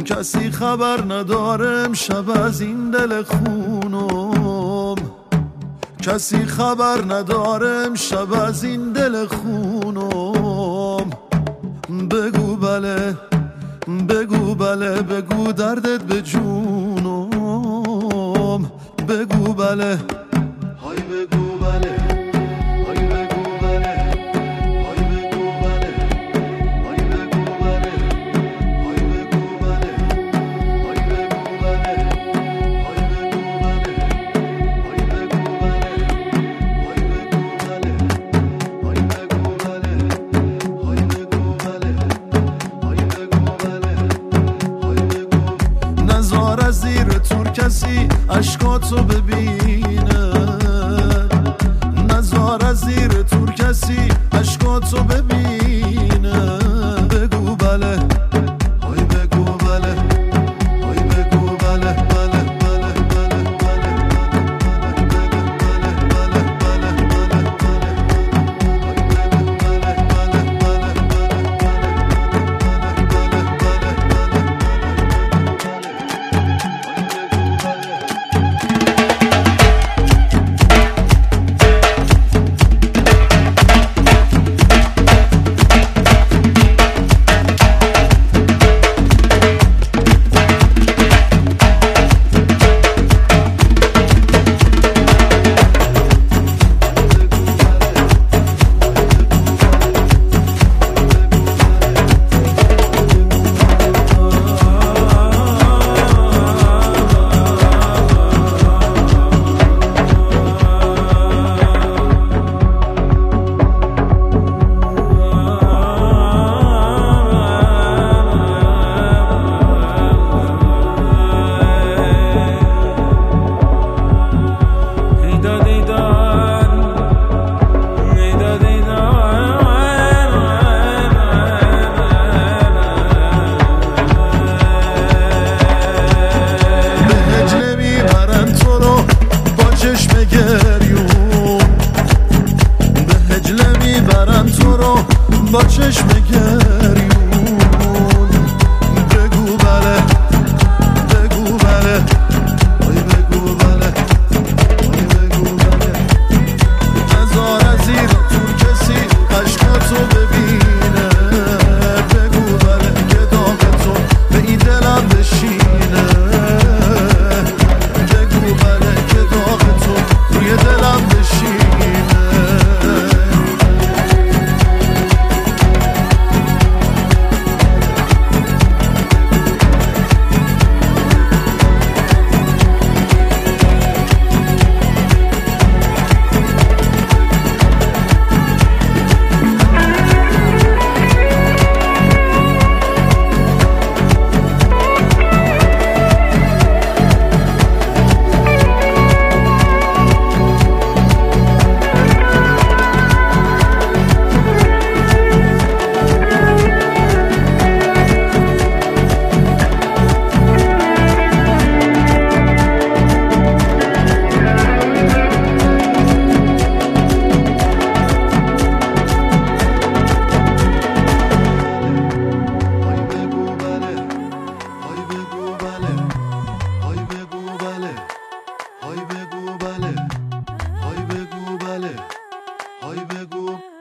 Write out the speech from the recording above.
کسی خبر نداره امشب از این دل خونم، کسی خبر نداره امشب از این دل خونم. بگو بله بگو بله بگو دردت به جونم، بگو بله های بگو بله های بگو بله های بگو بله های بگو بله های بگو بله های بگو بله های بگو بله های بگو بله های بگو بله های بگو بله های بگو بله های بگو. نزار از زیر تور کسی اشکاتو ببینه، نزار از زیر تور کسی اشکاتو ببینه. بگو بله های بگو بله های بگو بله بله بله بله بله با چشم گریون. بگو بله بگو بله ای بگو بله ای بگو بله. نزار از زیر تور کسی عشقاتو ببینه. بگو بله که داغ تو به این دلم بشینه. بگو بله که داغ تو روی دلم بشینه. های بگو